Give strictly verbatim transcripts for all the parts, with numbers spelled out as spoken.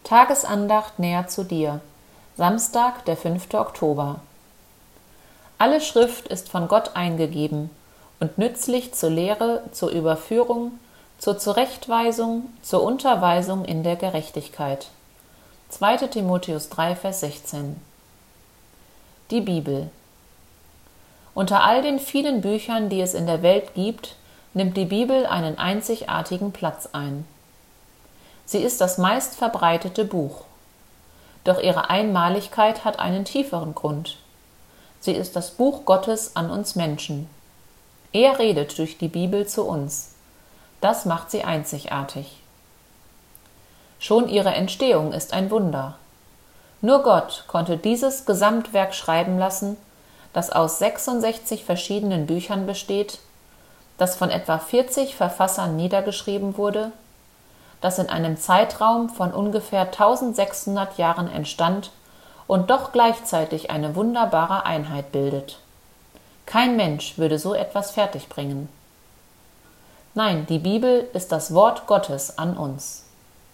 Tagesandacht näher zu dir. Samstag, der fünfte Oktober. Alle Schrift ist von Gott eingegeben und nützlich zur Lehre, zur Überführung, zur Zurechtweisung, zur Unterweisung in der Gerechtigkeit. zweiter Timotheus drei, Vers sechzehn. Die Bibel. Unter all den vielen Büchern, die es in der Welt gibt, nimmt die Bibel einen einzigartigen Platz ein. Sie ist das meistverbreitete Buch. Doch ihre Einmaligkeit hat einen tieferen Grund. Sie ist das Buch Gottes an uns Menschen. Er redet durch die Bibel zu uns. Das macht sie einzigartig. Schon ihre Entstehung ist ein Wunder. Nur Gott konnte dieses Gesamtwerk schreiben lassen, das aus sechsundsechzig verschiedenen Büchern besteht, das von etwa vierzig Verfassern niedergeschrieben wurde, das in einem Zeitraum von ungefähr eintausendsechshundert Jahren entstand und doch gleichzeitig eine wunderbare Einheit bildet. Kein Mensch würde so etwas fertigbringen. Nein, die Bibel ist das Wort Gottes an uns.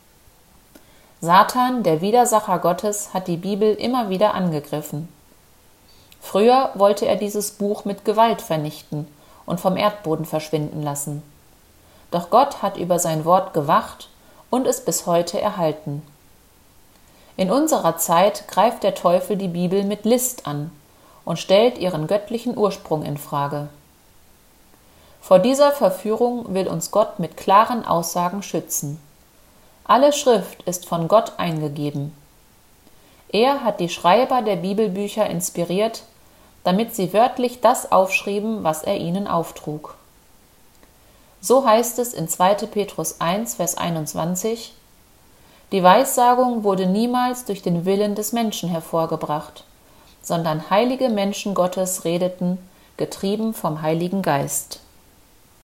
Satan, der Widersacher Gottes, hat die Bibel immer wieder angegriffen. Früher wollte er dieses Buch mit Gewalt vernichten und vom Erdboden verschwinden lassen. Doch Gott hat über sein Wort gewacht und es bis heute erhalten. In unserer Zeit greift der Teufel die Bibel mit List an und stellt ihren göttlichen Ursprung in Frage. Vor dieser Verführung will uns Gott mit klaren Aussagen schützen. Alle Schrift ist von Gott eingegeben. Er hat die Schreiber der Bibelbücher inspiriert, damit sie wörtlich das aufschrieben, was er ihnen auftrug. So heißt es in zweiter Petrus eins, Vers einundzwanzig: Die Weissagung wurde niemals durch den Willen des Menschen hervorgebracht, sondern heilige Menschen Gottes redeten, getrieben vom Heiligen Geist.